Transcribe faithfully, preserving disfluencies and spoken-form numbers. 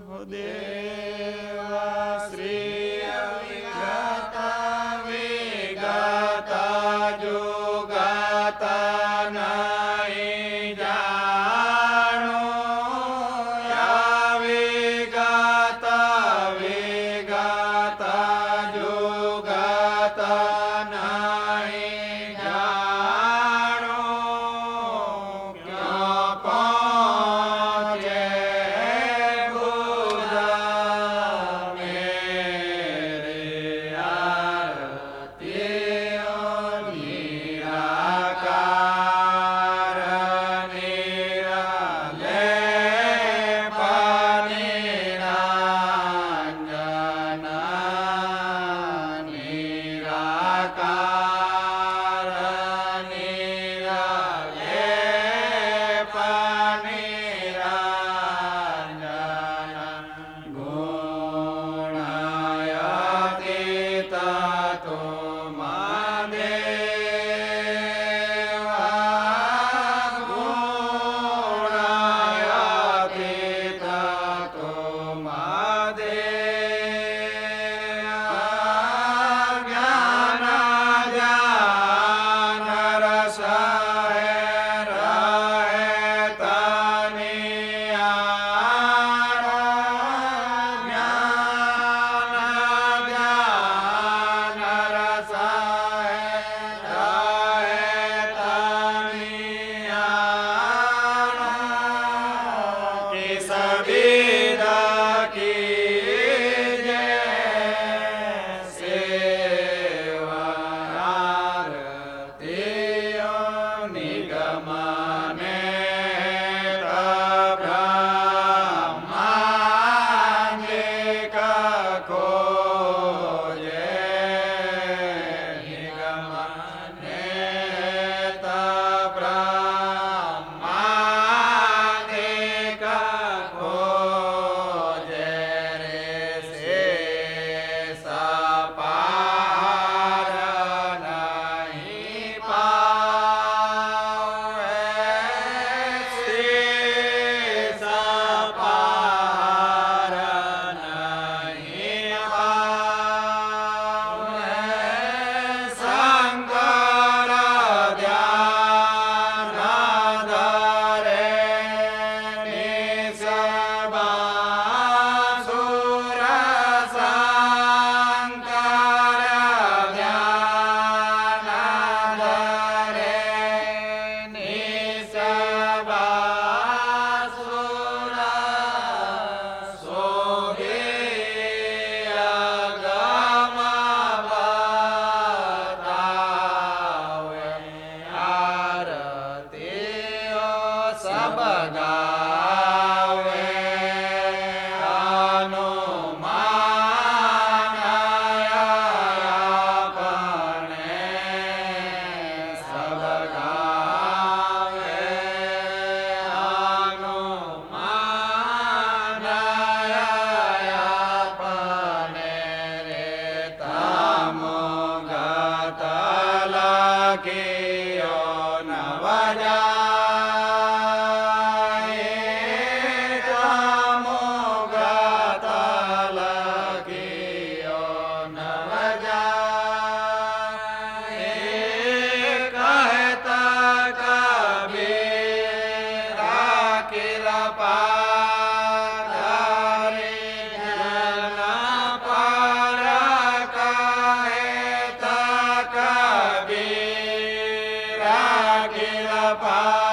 देवा श्री विगता विगता जुगता नहीं जानो या विगता विगता जुगता नहीं जानो क्यों पहुँचे बुधा मेरे आरती निराकार निराले निरंजना निराकार निराले निरंजना गुणायतीत तुमदेवा गुणायतीत तुमदेवा ज्ञान ज्ञान रस है रहत नियार ज्ञान ज्ञान रस है रहत नियार किस विदा की जय सेवा आरती निगमने ब्रह्मांडिक खोजे निगमने ब्रह्मांडिक खोजे रे से सपार नहीं पावे से सपार नहीं पावे शंकर ध्यान धरे निसबासुर शंकर ध्यान धरे निसबासुर सोगे अगम बतावे आरती सब गावे हनुमान अपने सब गावे हनुमान अपने रे तमो गतल कियो न बजाए तमो गतल कियो न बजाए कहता कबीरा कृपा धरि जन पर कहता कबीरा कृपा